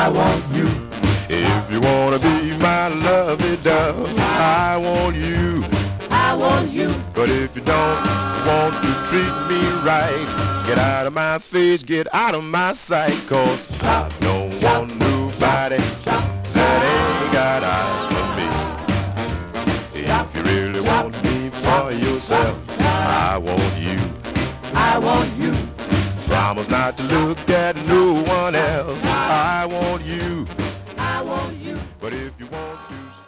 I want you. If you wanna be my lovey dove, I want you. I want you. But if you don't want to treat me right, get out of my face, get out of my sight, 'cause I don't want nobody that ain't got eyes for me. If you really want me for yourself, I want you. I want you. Promise not to look at no one else. I want you. I want you. But if you want to